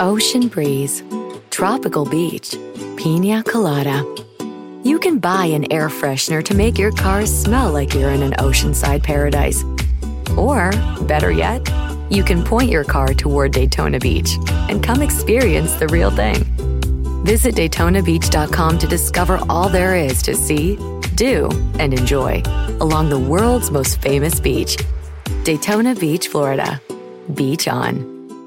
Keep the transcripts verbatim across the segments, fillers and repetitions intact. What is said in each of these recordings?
ocean breeze, tropical beach, pina colada. You can buy an air freshener to make your car smell like you're in an oceanside paradise. Or, better yet, you can point your car toward Daytona Beach and come experience the real thing. Visit Daytona Beach dot com to discover all there is to see, do, and enjoy along the world's most famous beach. Daytona Beach, Florida. Beach on.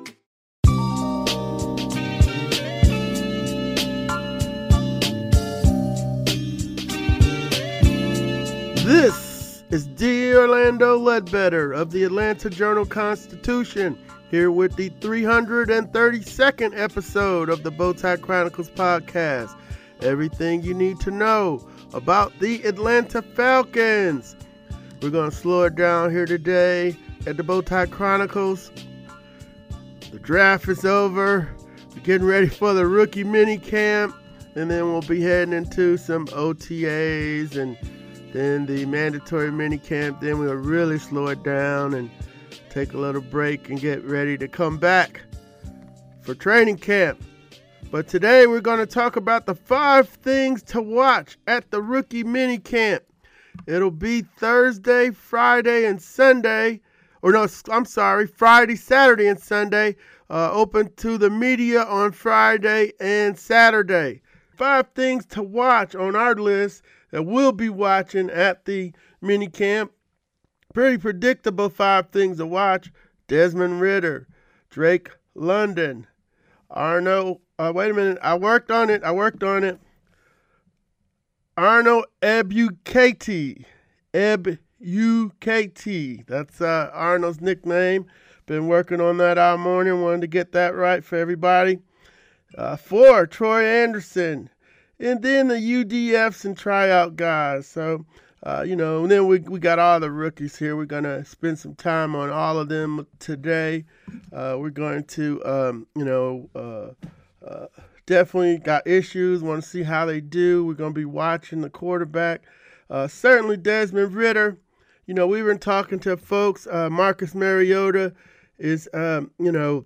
This is D. Orlando Ledbetter of the Atlanta Journal-Constitution, here with the three hundred thirty-second episode of the Bowtie Chronicles podcast. Everything you need to know about the Atlanta Falcons. We're going to slow it down here today at the Bowtie Chronicles. The draft is over. We're getting ready for the rookie mini camp, and then we'll be heading into some O T As and then the mandatory mini camp. Then we'll really slow it down and take a little break and get ready to come back for training camp. But today we're going to talk about the five things to watch at the rookie mini camp. It'll be Thursday, Friday, and Sunday. Or no, I'm sorry, Friday, Saturday, and Sunday. Uh, open to the media on Friday and Saturday. Five things to watch on our list that we'll be watching at the mini camp. Pretty predictable five things to watch. Desmond Ridder, Drake London, Arnold, uh, wait a minute, I worked on it, I worked on it. Arnold Ebukati, Ebukati, that's uh, Arnold's nickname. Been working on that all morning, wanted to get that right for everybody. Uh, four, Troy Anderson. And then the U D Fs and tryout guys. So, uh, you know, and then we we got all the rookies here. We're going to spend some time on all of them today. Uh, we're going to, um, you know, uh, uh, definitely got issues. Want to see how they do. We're going to be watching the quarterback. Uh, certainly Desmond Ridder. You know, we've been talking to folks. Uh, Marcus Mariota is, um, you know,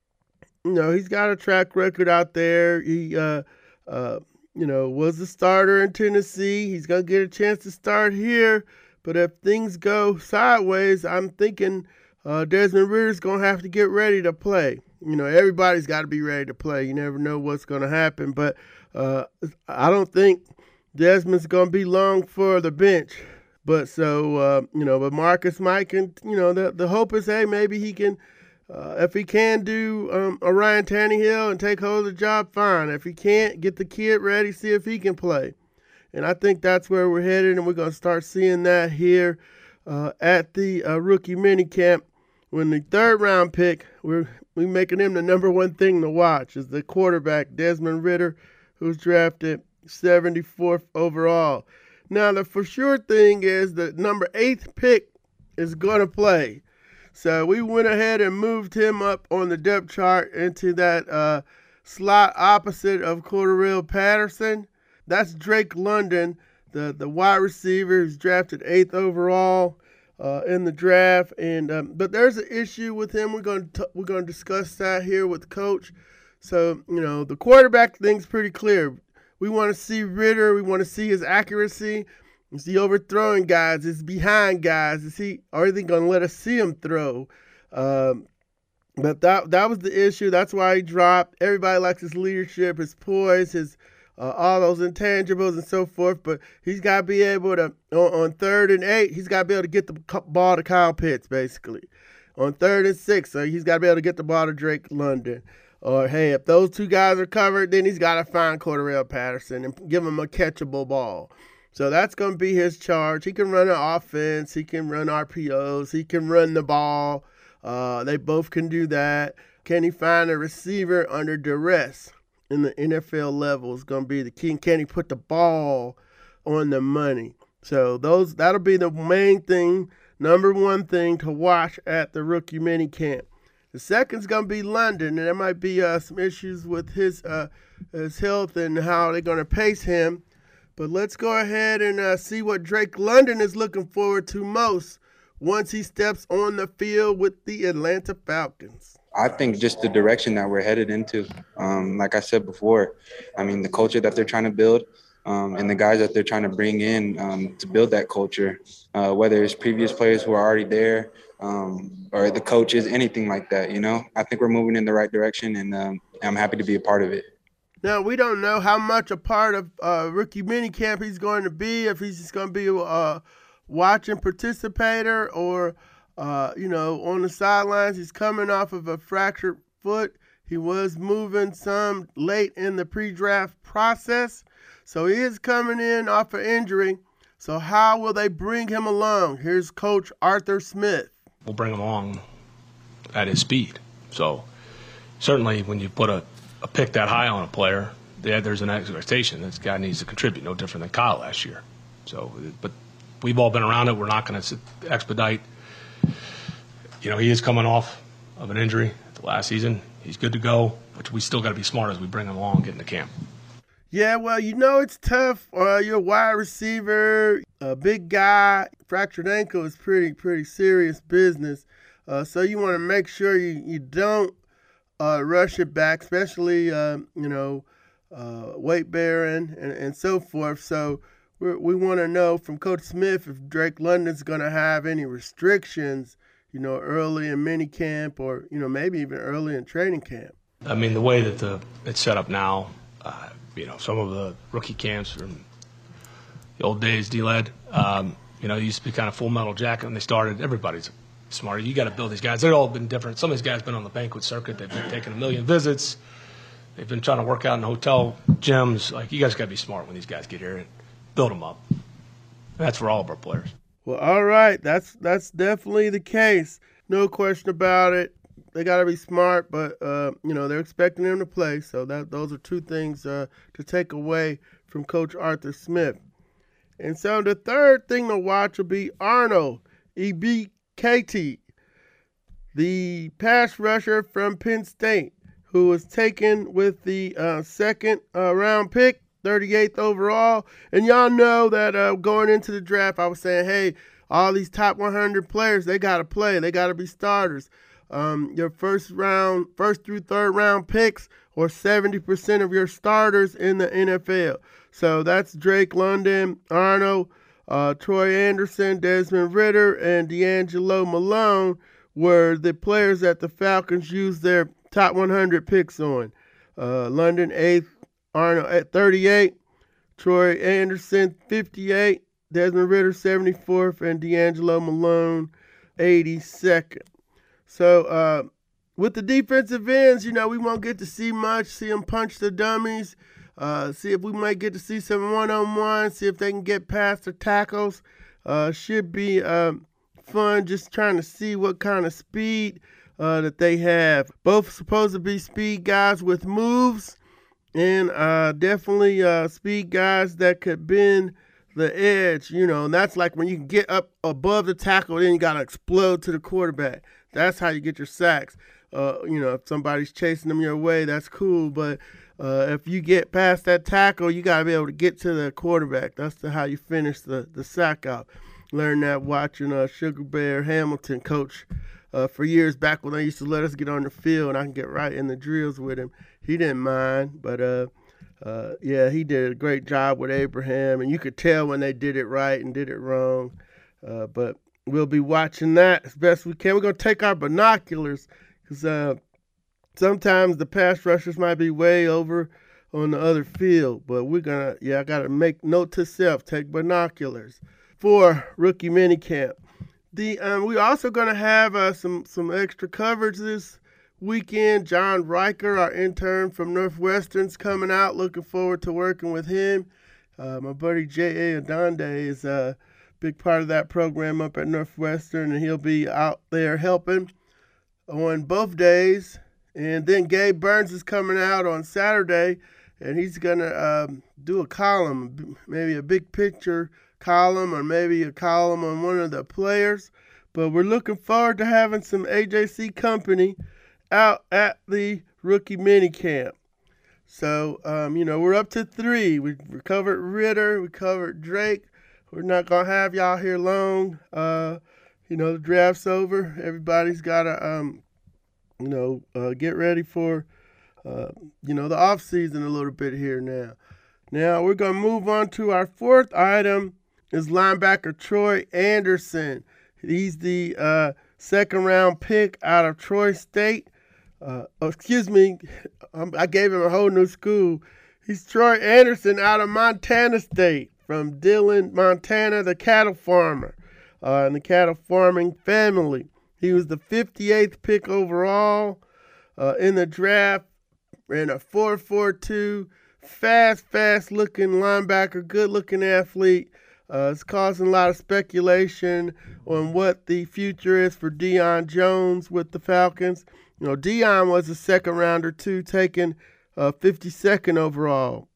you know, he's got a track record out there. He, uh, uh, you know, was the starter in Tennessee. He's going to get a chance to start here. But if things go sideways, I'm thinking uh, Desmond Ridder's going to have to get ready to play. You know, everybody's got to be ready to play. You never know what's going to happen. But uh, I don't think Desmond's going to be long for the bench. But so, uh, you know, but Marcus might can, you know, the, the hope is, hey, maybe he can, uh, if he can do um, a Ryan Tannehill and take hold of the job, fine. If he can't, get the kid ready, see if he can play. And I think that's where we're headed, and we're going to start seeing that here uh, at the uh, rookie minicamp. When the third round pick, we're we making him the number one thing to watch, is the quarterback, Desmond Ridder, who's drafted seventy-fourth overall. Now, the for sure thing is the number eighth pick is going to play. So we went ahead and moved him up on the depth chart into that uh, slot opposite of Cordarrelle Patterson. That's Drake London, the, the wide receiver who's drafted eighth overall uh, in the draft. And um, but there's an issue with him. We're going to we're going to discuss that here with Coach. So, you know, the quarterback thing's pretty clear. We want to see Ridder. We want to see his accuracy. Is he overthrowing guys? Is he behind guys? Is he? Are they going to let us see him throw? Um, but that that was the issue. That's why he dropped. Everybody likes his leadership, his poise, his uh, all those intangibles and so forth. But he's got to be able to on, on third and eight. He's got to be able to get the ball to Kyle Pitts, basically. On third and six, so he's got to be able to get the ball to Drake London. Or, hey, if those two guys are covered, then he's got to find Cordarrelle Patterson and give him a catchable ball. So that's going to be his charge. He can run an offense. He can run R P Os. He can run the ball. Uh, they both can do that. Can he find a receiver under duress in the N F L level is going to be the key. Can he put the ball on the money? So those that'll be the main thing, number one thing to watch at the rookie minicamp. The second's going to be London, and there might be uh, some issues with his uh, his health and how they're going to pace him. But let's go ahead and uh, see what Drake London is looking forward to most once he steps on the field with the Atlanta Falcons. I think just the direction that we're headed into. Um, like I said before, I mean, the culture that they're trying to build um, and the guys that they're trying to bring in um, to build that culture, uh, whether it's previous players who are already there um, or the coaches, anything like that, you know, I think we're moving in the right direction, and um, I'm happy to be a part of it. Now, we don't know how much a part of uh, rookie minicamp he's going to be, if he's just going to be a watching participator or, uh, you know, on the sidelines. He's coming off of a fractured foot. He was moving some late in the pre-draft process, so he is coming in off an injury. So how will they bring him along? Here's Coach Arthur Smith. We'll bring him along at his speed. So certainly when you put a a pick that high on a player, yeah, there's an expectation this guy needs to contribute, no different than Kyle last year. So, but we've all been around it. We're not going to expedite. You know, he is coming off of an injury the last season. He's good to go, but we still got to be smart as we bring him along, get into camp. Yeah, well, you know it's tough. Uh, you're a wide receiver, a big guy. Fractured ankle is pretty, pretty serious business. Uh, so you want to make sure you, you don't Uh, rush it back, especially, uh, you know, uh, weight bearing and, and so forth. So we're, we want to know from Coach Smith if Drake London's going to have any restrictions, you know, early in mini camp or, you know, maybe even early in training camp. I mean, the way that the it's set up now, uh, you know, some of the rookie camps from the old days, D-Led, um, you know, used to be kind of full metal jacket when they started. Everybody's smarter. You got to build these guys. They've all been different. Some of these guys have been on the banquet circuit. They've been taking a million visits. They've been trying to work out in hotel gyms. Like, you guys got to be smart when these guys get here and build them up. And that's for all of our players. Well, all right. That's that's definitely the case. No question about it. They got to be smart, but, uh, you know, they're expecting them to play. So that those are two things uh, to take away from Coach Arthur Smith. And so the third thing to watch will be Arnold Ebiketie, the pass rusher from Penn State, who was taken with the uh, second uh, round pick, thirty-eighth overall. And y'all know that uh, going into the draft, I was saying, hey, all these top one hundred players, they got to play. They got to be starters. Um, your first round, first through third round picks, or seventy percent of your starters in the N F L. So that's Drake London, Arnold, Uh, Troy Anderson, Desmond Ridder, and D'Angelo Malone were the players that the Falcons used their top one hundred picks on. Uh, London eighth, Arnold at thirty-eight, Troy Anderson fifty-eight, Desmond Ridder seventy-fourth, and D'Angelo Malone eighty-second. So uh, with the defensive ends, you know, we won't get to see much, see them punch the dummies. Uh, see if we might get to see some one-on-one, see if they can get past the tackles. Uh, should be um, fun just trying to see what kind of speed uh, that they have. Both supposed to be speed guys with moves, and uh, definitely uh, speed guys that could bend the edge, you know. And that's like when you can get up above the tackle, then you got to explode to the quarterback. That's how you get your sacks. Uh, you know, if somebody's chasing them your way, that's cool, but Uh, if you get past that tackle, you got to be able to get to the quarterback. That's the, how you finish the, the sack out. Learned that watching uh, Sugar Bear Hamilton coach uh, for years back when they used to let us get on the field and I can get right in the drills with him. He didn't mind, but uh, uh, yeah, he did a great job with Abraham, and you could tell when they did it right and did it wrong. Uh, but we'll be watching that as best we can. We're going to take our binoculars because uh, sometimes the pass rushers might be way over on the other field, but we're going to, yeah, I got to make note to self, take binoculars for rookie minicamp. The, um, we're also going to have uh, some, some extra coverage this weekend. John Riker, our intern from Northwestern's coming out. Looking forward to working with him. Uh, my buddy J A. Adonde is a big part of that program up at Northwestern, and he'll be out there helping on both days. And then Gabe Burns is coming out on Saturday, and he's going to um, do a column, maybe a big picture column or maybe a column on one of the players. But we're looking forward to having some A J C company out at the rookie minicamp. So, um, you know, we're up to three. We, we covered Ridder. We covered Drake. We're not going to have y'all here long. Uh, you know, the draft's over. Everybody's got to um, you know, uh, get ready for, uh, you know, the off season a little bit here now. Now we're going to move on to our fourth item is linebacker Troy Anderson. He's the uh, second round pick out of Troy State. Uh, oh, excuse me, I gave him a whole new school. He's Troy Anderson out of Montana State, from Dillon, Montana, the cattle farmer, uh, and the cattle farming family. He was the fifty-eighth pick overall uh, in the draft, ran a four four two, fast, fast-looking linebacker, good-looking athlete. Uh, it's causing a lot of speculation on what the future is for Deion Jones with the Falcons. You know, Deion was a second-rounder, too, taken uh, fifty-second overall.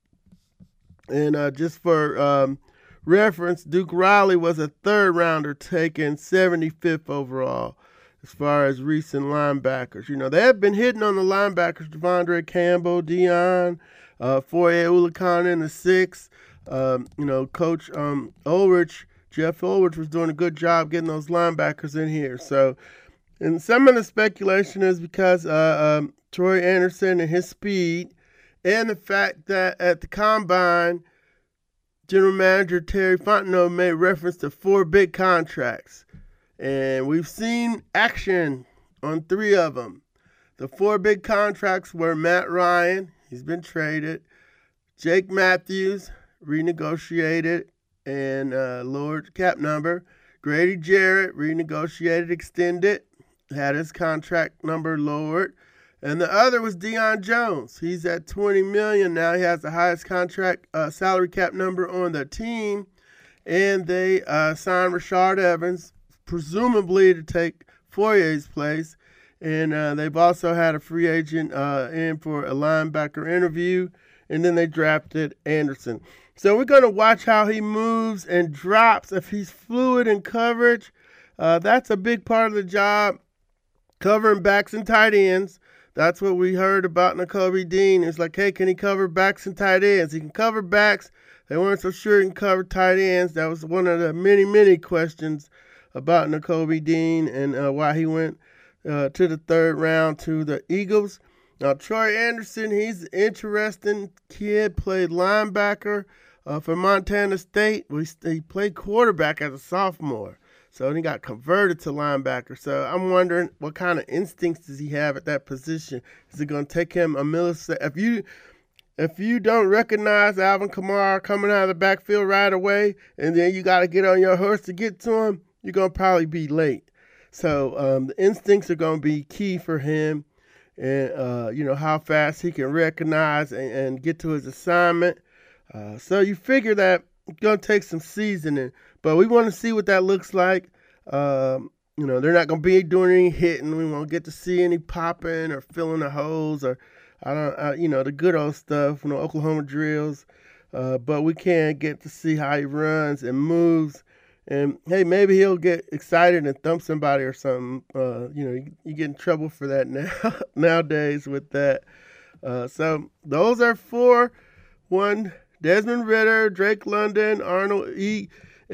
And uh, just for um, reference, Duke Riley was a third-rounder, taken seventy-fifth overall. As far as recent linebackers, you know, they have been hitting on the linebackers, Devondre Campbell, Deion, uh, Foye Oluokun in the sixth. Um, you know, Coach um, Ulrich, Jeff Ulrich was doing a good job getting those linebackers in here. So, and some of the speculation is because uh, um, Troy Anderson and his speed, and the fact that at the Combine, General Manager Terry Fontenot made reference to four big contracts. And we've seen action on three of them. The four big contracts were Matt Ryan, he's been traded, Jake Matthews, renegotiated and uh, lowered cap number, Grady Jarrett, renegotiated, extended, had his contract number lowered, and the other was Deion Jones. He's at twenty million dollars now. He has the highest contract uh, salary cap number on the team, and they uh, signed Rashard Evans, presumably to take Foye's place. And uh, they've also had a free agent uh, in for a linebacker interview, and then they drafted Anderson. So we're going to watch how he moves and drops. If he's fluid in coverage, uh, that's a big part of the job, covering backs and tight ends. That's what we heard about Nakobe Dean. It's like, hey, can he cover backs and tight ends? He can cover backs. They weren't so sure he can cover tight ends. That was one of the many, many questions about Nakobe Dean and uh, why he went uh, to the third round to the Eagles. Now, Troy Anderson, he's an interesting kid, played linebacker uh, for Montana State. He played quarterback as a sophomore, so he got converted to linebacker. So I'm wondering what kind of instincts does he have at that position? Is it going to take him a millisecond? If you, if you don't recognize Alvin Kamara coming out of the backfield right away, and then you got to get on your horse to get to him, you're going to probably be late. So um, the instincts are going to be key for him. And, uh, you know, how fast he can recognize and, and get to his assignment. Uh, so you figure that it's going to take some seasoning. But we want to see what that looks like. Um, you know, they're not going to be doing any hitting. We won't get to see any popping or filling the holes or, I don't, uh, you know, the good old stuff, you know, Oklahoma drills. Uh, but we can get to see how he runs and moves. And, hey, maybe he'll get excited and thump somebody or something. Uh, you know, you, you get in trouble for that now nowadays with that. Uh, so those are four. One, Desmond Ridder, Drake London, Arnold E.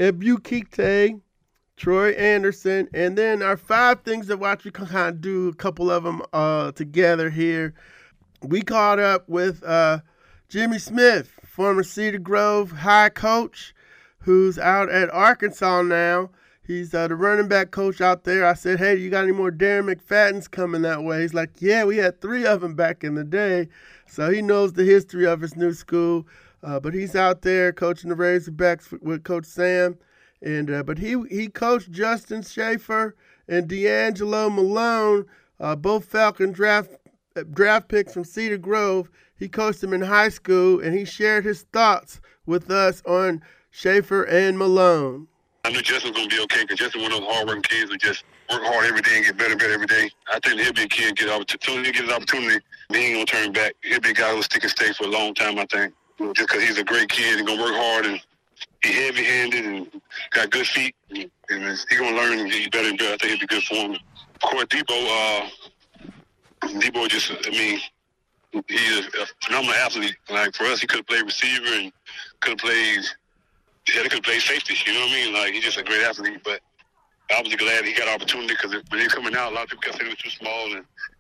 Ebukike, Troy Anderson. And then our five things to watch, we can kind of do a couple of them uh, together here. We caught up with uh, Jimmy Smith, former Cedar Grove High coach, who's out at Arkansas now. He's uh, the running back coach out there. I said, hey, you got any more Darren McFadden's coming that way? He's like, yeah, we had three of them back in the day. So he knows the history of his new school. Uh, but he's out there coaching the Razorbacks with Coach Sam. And uh, But he, he coached Justin Schaefer and D'Angelo Malone, uh, both Falcon draft, draft picks from Cedar Grove. He coached them in high school, and he shared his thoughts with us on Schaefer and Malone. I knew Justin was going to be okay because Justin one of those hard-working kids who just work hard every day and get better and better every day. I think he'll be a kid, get opportunity, get an opportunity. He ain't going to turn back. He'll be a guy who'll stick and stay for a long time, I think. Just because he's a great kid and going to work hard and he's heavy-handed and got good feet. And he's going to learn and get better and better. I think he'll be good for him. Of course, Debo, uh, Debo just, I mean, he's a phenomenal athlete. Like, for us, he could have played receiver and could have played – Yeah, they could play safety, you know what I mean? Like, he's just a great athlete, but I was glad he got an opportunity because when he was coming out, a lot of people kept saying he was too small, and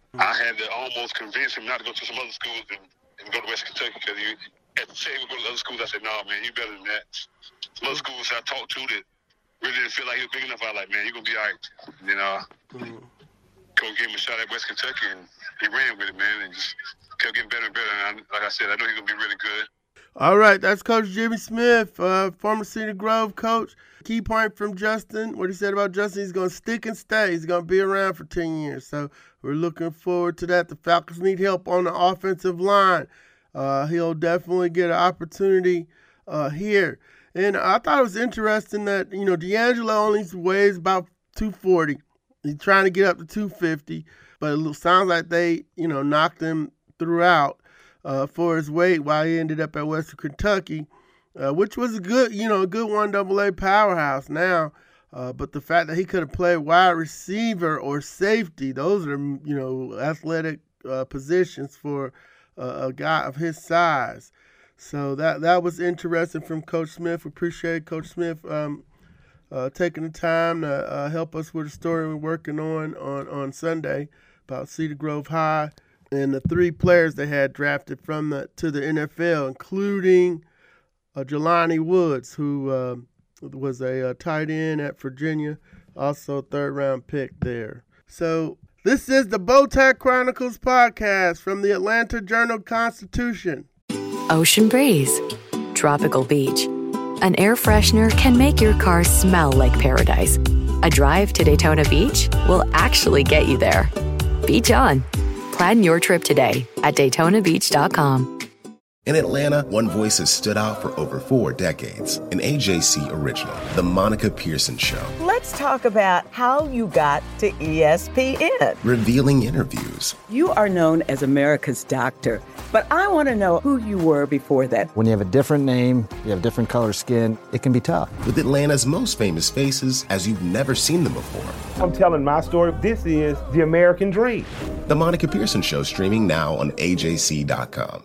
I had to almost convince him not to go to some other schools and, and go to West Kentucky because he had to say he would go to other schools. I said, no, man, you better than that. Some other schools I talked to that really didn't feel like he was big enough. I was like, man, you're going to be all right. And then uh, mm. Coach gave him a shot at West Kentucky, and he ran with it, man, and just kept getting better and better. And I, like I said, I know he's going to be really good. All right, that's Coach Jimmy Smith, uh, former Cedar Grove coach. Key point from Justin, what he said about Justin, he's going to stick and stay. He's going to be around for ten years. So we're looking forward to that. The Falcons need help on the offensive line. Uh, he'll definitely get an opportunity uh, here. And I thought it was interesting that, you know, D'Angelo only weighs about two forty. He's trying to get up to two fifty, but it sounds like they, you know, knocked him throughout uh, for his weight while he ended up at Western Kentucky, uh, which was a good, you know, a good one double A powerhouse now. Uh, but the fact that he could have played wide receiver or safety, those are, you know, athletic uh, positions for uh, a guy of his size. So that that was interesting from Coach Smith. We appreciate Coach Smith um, uh, taking the time to uh, help us with the story we're working on, on on Sunday about Cedar Grove High and the three players they had drafted from the to the N F L, including uh, Jelani Woods, who uh, was a, a tight end at Virginia, also third round pick there. So this is the Bowtie Chronicles podcast from the Atlanta Journal-Constitution. Ocean breeze, tropical beach. An air freshener can make your car smell like paradise. A drive to Daytona Beach will actually get you there. Beach on. Plan your trip today at Daytona Beach dot com. In Atlanta, one voice has stood out for over four decades. An A J C original, The Monica Pearson Show. Let's talk about how you got to E S P N. Revealing interviews. You are known as America's doctor, but I want to know who you were before that. When you have a different name, you have different color skin, it can be tough. With Atlanta's most famous faces as you've never seen them before. I'm telling my story. This is the American dream. The Monica Pearson Show, streaming now on A J C dot com.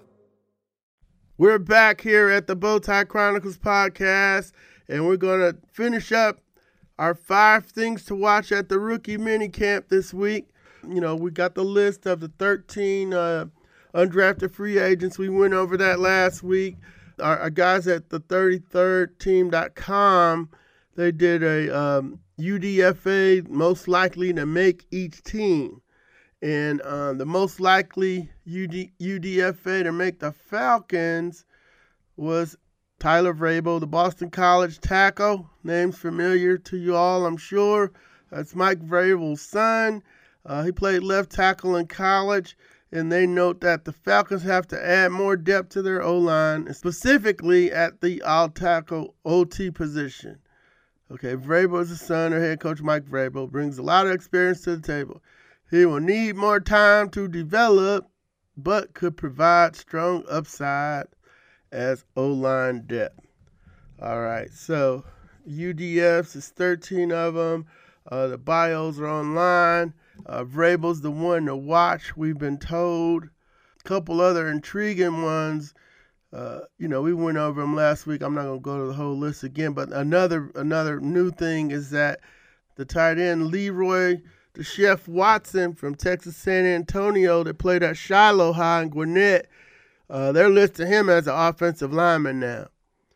We're back here at the Bowtie Chronicles podcast, and we're going to finish up our five things to watch at the rookie minicamp this week. You know, we got the list of the thirteen uh, undrafted free agents. We went over that last week. Our, our guys at the thirty-third team dot com, they did a um, U D F A most likely to make each team. And uh, the most likely U D, U D F A to make the Falcons was Tyler Vrabel, the Boston College tackle. Name's familiar to you all, I'm sure. That's Mike Vrabel's son. Uh, he played left tackle in college, and they note that the Falcons have to add more depth to their O-line, specifically at the all-tackle O T position. Okay, Vrabel is the son of head coach Mike Vrabel, brings a lot of experience to the table. He will need more time to develop, but could provide strong upside as O-line depth. All right, so U D Fs is thirteen of them. Uh, the bios are online. Uh, Vrabel's the one to watch, we've been told. A couple other intriguing ones. Uh, you know, we went over them last week. I'm not going to go to the whole list again, but another another new thing is that the tight end Leroy the Chef Watson from Texas San Antonio that played at Shiloh High in Gwinnett, uh, they're listing him as an offensive lineman now.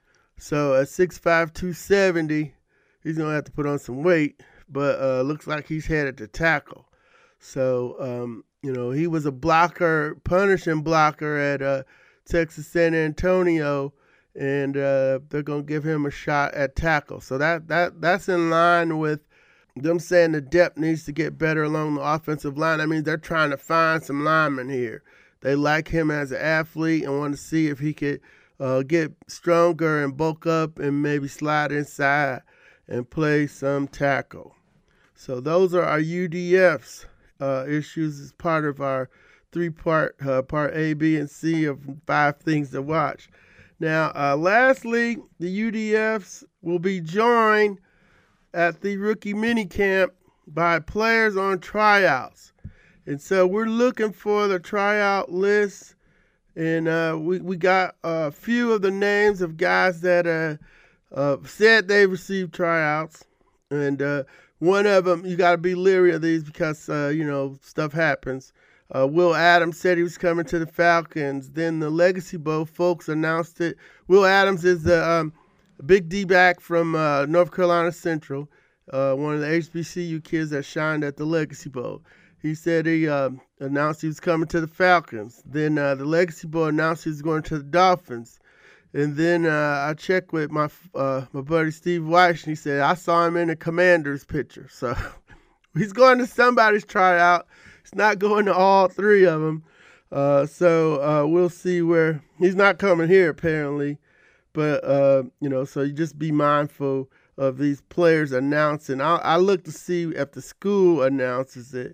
So at six five, two seventy, he's going to have to put on some weight, but uh, looks like he's headed to tackle. So, um, you know, he was a blocker, punishing blocker at uh, Texas San Antonio, and uh, they're going to give him a shot at tackle. So that that that's in line with them saying the depth needs to get better along the offensive line. That means they're trying to find some linemen here. They like him as an athlete and want to see if he could uh, get stronger and bulk up and maybe slide inside and play some tackle. So those are our U D Fs uh, issues as part of our three-part, uh, part A, B, and C of five things to watch. Now, uh, lastly, the U D Fs will be joined at the rookie minicamp by players on tryouts. And so we're looking for the tryout list, and uh, we, we got a few of the names of guys that uh, uh, said they received tryouts. And uh, one of them, you got to be leery of these because, uh, you know, stuff happens. Uh, Will Adams said he was coming to the Falcons. Then the Legacy Bowl folks announced it. Will Adams is the um, big D-back from uh, North Carolina Central, uh, one of the H B C U kids that shined at the Legacy Bowl. He said he uh, announced he was coming to the Falcons. Then uh, the Legacy Bowl announced he was going to the Dolphins. And then uh, I checked with my uh, my buddy Steve Weiss, and he said, I saw him in the Commanders picture. So he's going to somebody's tryout. He's not going to all three of them. Uh, so uh, we'll see where – he's not coming here apparently. But, uh, you know, so you just be mindful of these players announcing. I, I look to see if the school announces it.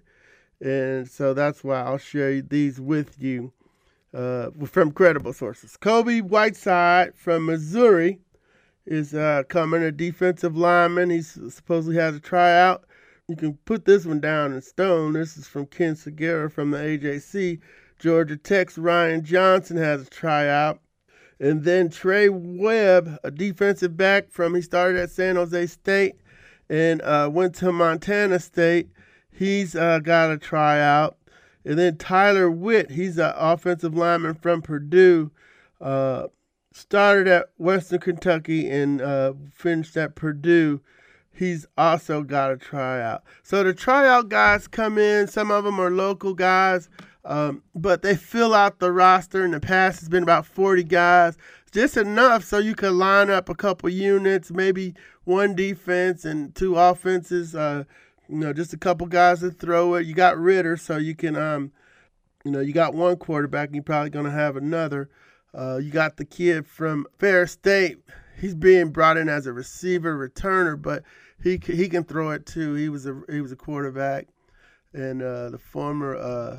And so that's why I'll share these with you uh, from credible sources. Kobe Whiteside from Missouri is uh, coming, a defensive lineman. He supposedly has a tryout. You can put this one down in stone. This is from Ken Segura from the A J C. Georgia Tech's Ryan Johnson has a tryout. And then Trey Webb, a defensive back from, he started at San Jose State and uh, went to Montana State. He's uh, got a tryout. And then Tyler Witt, he's an offensive lineman from Purdue, uh, started at Western Kentucky and uh, finished at Purdue. He's also got a tryout. So the tryout guys come in. Some of them are local guys, um, but they fill out the roster. In the past, it's been about forty guys, just enough so you can line up a couple units, maybe one defense and two offenses. Uh, you know, just a couple guys to throw it. You got Ritter, so you can, um, you know, you got one quarterback, and you're probably going to have another. Uh, you got the kid from Ferris State. He's being brought in as a receiver, returner, but he he can throw it too. He was a he was a quarterback, and uh, the former uh,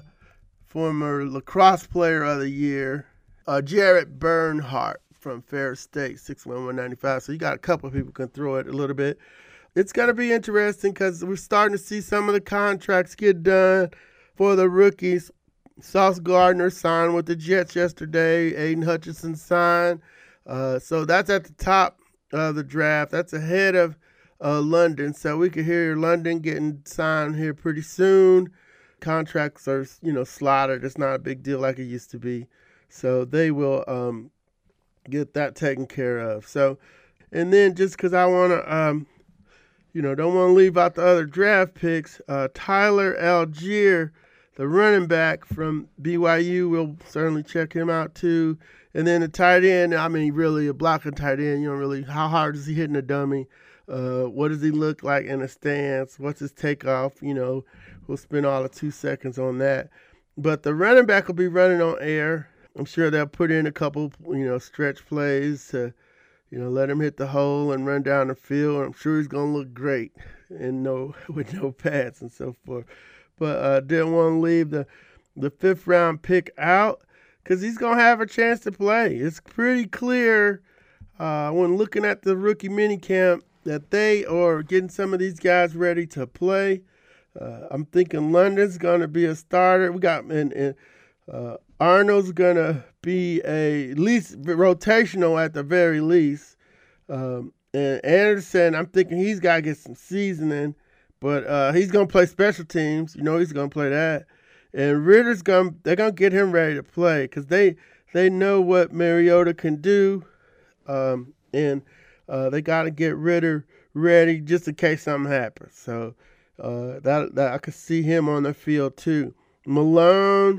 former lacrosse player of the year, uh, Jarrett Bernhardt from Ferris State, six one, one ninety-five. So you got a couple of people who can throw it a little bit. It's going to be interesting because we're starting to see some of the contracts get done for the rookies. Sauce Gardner signed with the Jets yesterday. Aiden Hutchinson signed. Uh, so that's at the top of the draft. That's ahead of uh, London. So we could hear London getting signed here pretty soon. Contracts are, you know, slotted. It's not a big deal like it used to be. So they will um, get that taken care of. So, and then just because I want to, um, you know, don't want to leave out the other draft picks, uh, Tyler Algier, the running back from B Y U, we'll certainly check him out too. And then the tight end, I mean, really a blocking tight end. You know, really, how hard is he hitting a dummy? Uh, what does he look like in a stance? What's his takeoff? You know, we'll spend all of two seconds on that. But the running back will be running on air. I'm sure they'll put in a couple, you know, stretch plays to, you know, let him hit the hole and run down the field. I'm sure he's going to look great and no with no pads and so forth. But uh, didn't want to leave the, the fifth round pick out because he's going to have a chance to play. It's pretty clear uh, when looking at the rookie minicamp that they are getting some of these guys ready to play. Uh, I'm thinking London's going to be a starter. We got and, and uh, Arnold's going to be a at least rotational at the very least. Um, and Anderson, I'm thinking he's got to get some seasoning. But uh, he's going to play special teams. You know he's going to play that. And Ritter's going to – they're going to get him ready to play because they, they know what Mariota can do. Um, and uh, they got to get Ritter ready just in case something happens. So uh, that, that I could see him on the field too. Malone,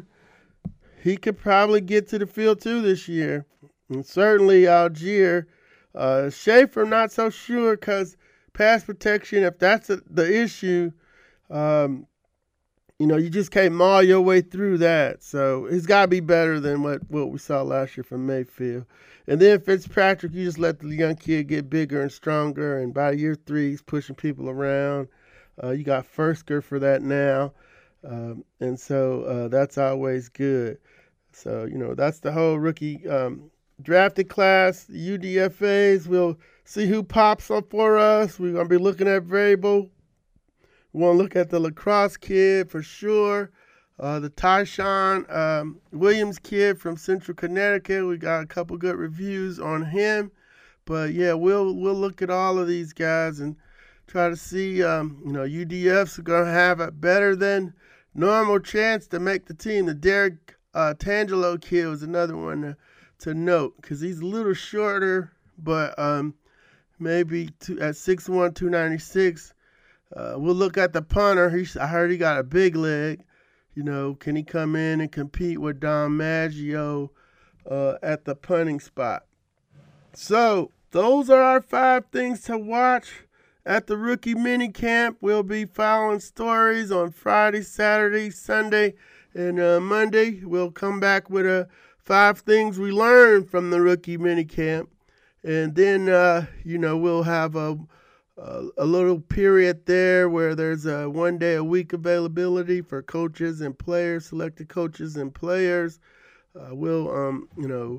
he could probably get to the field too this year. And certainly Algier. Uh, Schaefer, not so sure because – pass protection, if that's a, the issue, um, you know, you just can't maul your way through that. So he's got to be better than what, what we saw last year from Mayfield. And then Fitzpatrick, you just let the young kid get bigger and stronger. And by year three, he's pushing people around. Uh, you got Fursker for that now. Um, and so uh, that's always good. So, you know, that's the whole rookie um, drafted class. The U D F As will see who pops up for us. We're going to be looking at variable. We want to look at the lacrosse kid for sure. Uh, the Tyshawn um, Williams kid from Central Connecticut. We got a couple good reviews on him. But, yeah, we'll we'll look at all of these guys and try to see, um, you know, U D F's are going to have it better than normal chance to make the team. The Derek uh, Tangelo kid was another one to, to note because he's a little shorter, but um, maybe two, at six one, two ninety-six. Uh, we'll look at the punter. He, I heard he got a big leg. You know, can he come in and compete with Dom Maggio uh, at the punting spot? So those are our five things to watch at the rookie mini camp. We'll be following stories on Friday, Saturday, Sunday, and uh, Monday. We'll come back with uh, five things we learned from the rookie mini camp. And then, uh, you know, we'll have a, a, a little period there where there's a one day a week availability for coaches and players, selected coaches and players. Uh, we'll, um, you know,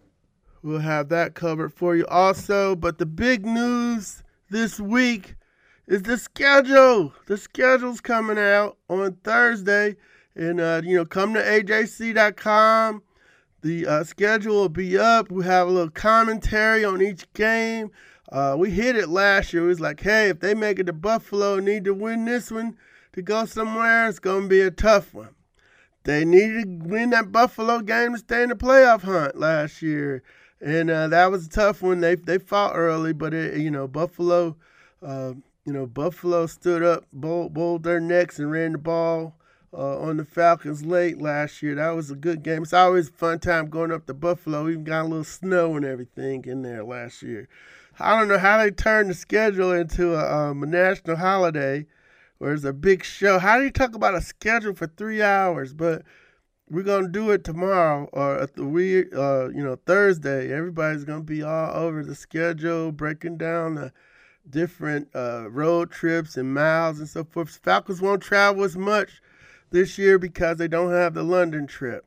we'll have that covered for you also. But the big news this week is the schedule. The schedule's coming out on Thursday. And, uh, you know, come to A J C dot com. The uh, schedule will be up. We have a little commentary on each game. Uh, we hit it last year. It was like, hey, if they make it to Buffalo, need to win this one to go somewhere, it's going to be a tough one. They needed to win that Buffalo game to stay in the playoff hunt last year. And uh, that was a tough one. They they fought early, but, it, you know, Buffalo, uh, you know, Buffalo stood up, bowled, bowled their necks and ran the ball Uh, on the Falcons late last year. That was a good game. It's always a fun time going up to Buffalo. We even got a little snow and everything in there last year. I don't know how they turned the schedule into a, um, a national holiday where it's a big show. How do you talk about a schedule for three hours? But we're going to do it tomorrow or at the weird, uh, you know, Thursday. Everybody's going to be all over the schedule, breaking down the different uh, road trips and miles and so forth. Falcons won't travel as much this year because they don't have the London trip.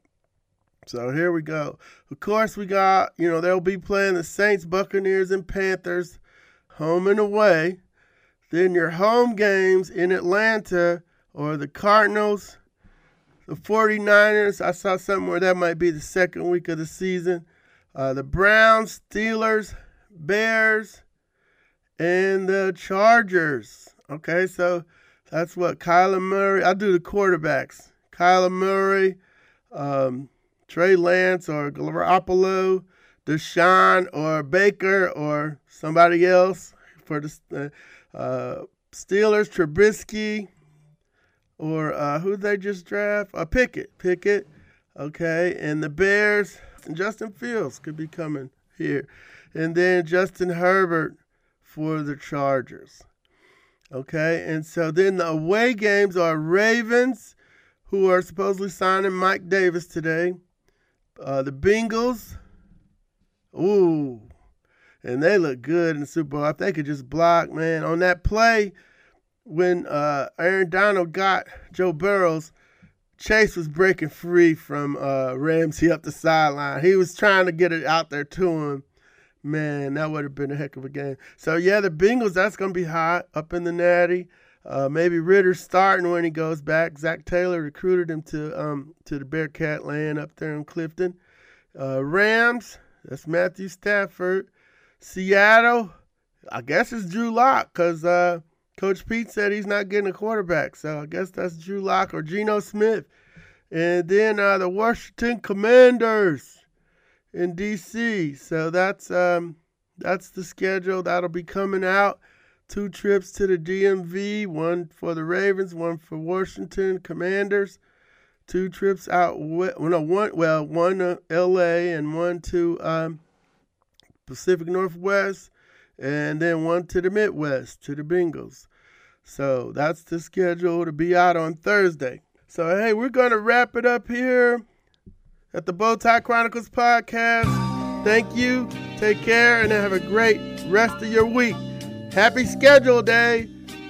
So here we go. Of course, we got, you know, they'll be playing the Saints, Buccaneers, and Panthers home and away. Then your home games in Atlanta or the Cardinals, the forty-niners. I saw something where that might be the second week of the season. Uh, the Browns, Steelers, Bears, and the Chargers. Okay, so that's what Kyler Murray. I do the quarterbacks. Kyler Murray, um, Trey Lance, or Garoppolo, Deshaun, or Baker, or somebody else for the uh, Steelers. Trubisky, or uh, who did they just draft? Uh, Pickett. Pickett. Okay, and the Bears. Justin Fields could be coming here, and then Justin Herbert for the Chargers. Okay, and so then the away games are Ravens, who are supposedly signing Mike Davis today. Uh, the Bengals, ooh, and they look good in the Super Bowl. If they could just block, man. On that play, when uh, Aaron Donald got Joe Burrows, Chase was breaking free from uh, Ramsey up the sideline. He was trying to get it out there to him. Man, that would have been a heck of a game. So, yeah, the Bengals, that's going to be hot up in the Natty. Uh, maybe Ritter's starting when he goes back. Zach Taylor recruited him to um to the Bearcat land up there in Clifton. Uh, Rams, that's Matthew Stafford. Seattle, I guess it's Drew Lock because uh, Coach Pete said he's not getting a quarterback. So I guess that's Drew Lock or Geno Smith. And then uh, the Washington Commanders in D C. So that's um that's the schedule that'll be coming out. Two trips to the D M V, one for the Ravens, one for Washington Commanders. Two trips out, well, no, one, well, one to L A and one to um, Pacific Northwest, and then one to the Midwest, to the Bengals. So that's the schedule to be out on Thursday. So, hey, we're going to wrap it up here at the Bowtie Chronicles podcast. Thank you. Take care, and have a great rest of your week. Happy schedule day.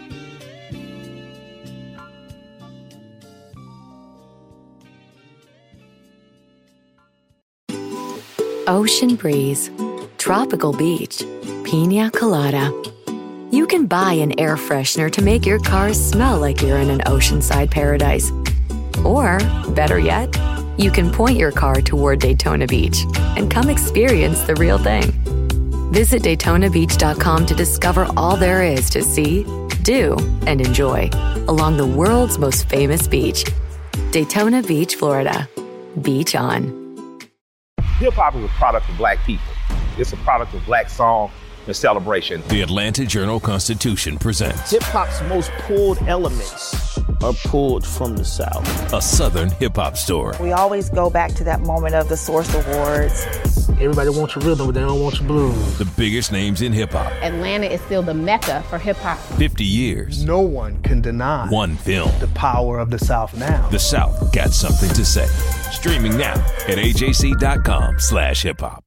Ocean breeze, tropical beach, pina colada. You can buy an air freshener to make your car smell like you're in an oceanside paradise. Or, better yet, you can point your car toward Daytona Beach and come experience the real thing. Visit Daytona Beach dot com to discover all there is to see, do, and enjoy along the world's most famous beach. Daytona Beach, Florida. Beach on. Hip-hop is a product of black people. It's a product of black song and celebration. The Atlanta Journal-Constitution presents hip-hop's most pulled elements are pulled from the South. A Southern hip-hop story. We always go back to that moment of the Source Awards. Everybody wants your rhythm, but they don't want your blues. The biggest names in hip-hop. Atlanta is still the mecca for hip-hop. fifty years. No one can deny one film. The power of the South now. The South got something to say. Streaming now at A J C dot com slash hip hop.